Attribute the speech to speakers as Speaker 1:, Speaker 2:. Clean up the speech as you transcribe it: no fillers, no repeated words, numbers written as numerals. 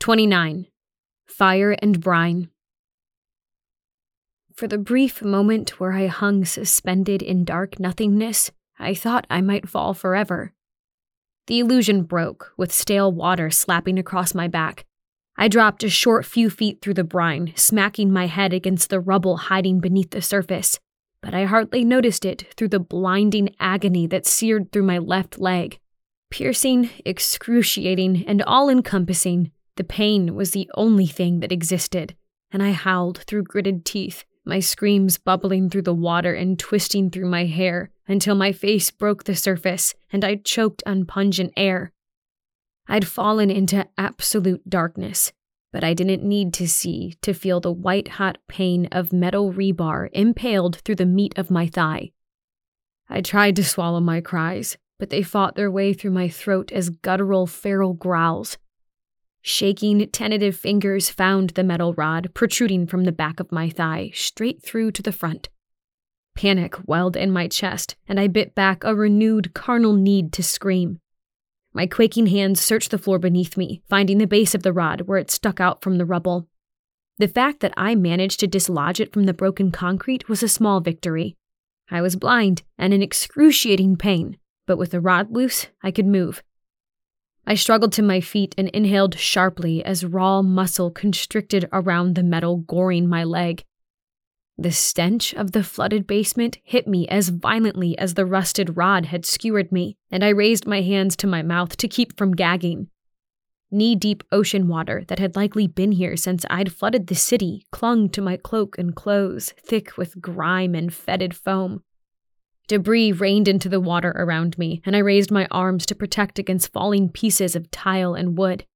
Speaker 1: 29. Fire and brine. For the brief moment where I hung suspended in dark nothingness, I thought I might fall forever. The illusion broke, with stale water slapping across my back. I dropped a short few feet through the brine, smacking my head against the rubble hiding beneath the surface, but I hardly noticed it through the blinding agony that seared through my left leg. Piercing, excruciating, and all-encompassing, the pain was the only thing that existed, and I howled through gritted teeth, my screams bubbling through the water and twisting through my hair until my face broke the surface and I choked on pungent air. I'd fallen into absolute darkness, but I didn't need to see to feel the white-hot pain of metal rebar impaled through the meat of my thigh. I tried to swallow my cries, but they fought their way through my throat as guttural, feral growls. Shaking, tentative fingers found the metal rod protruding from the back of my thigh, straight through to the front. Panic welled in my chest, and I bit back a renewed carnal need to scream. My quaking hands searched the floor beneath me, finding the base of the rod where it stuck out from the rubble. The fact that I managed to dislodge it from the broken concrete was a small victory. I was blind and in excruciating pain, but with the rod loose, I could move. I struggled to my feet and inhaled sharply as raw muscle constricted around the metal, goring my leg. The stench of the flooded basement hit me as violently as the rusted rod had skewered me, and I raised my hands to my mouth to keep from gagging. Knee-deep ocean water that had likely been here since I'd flooded the city clung to my cloak and clothes, thick with grime and fetid foam. Debris rained into the water around me, and I raised my arms to protect against falling pieces of tile and wood.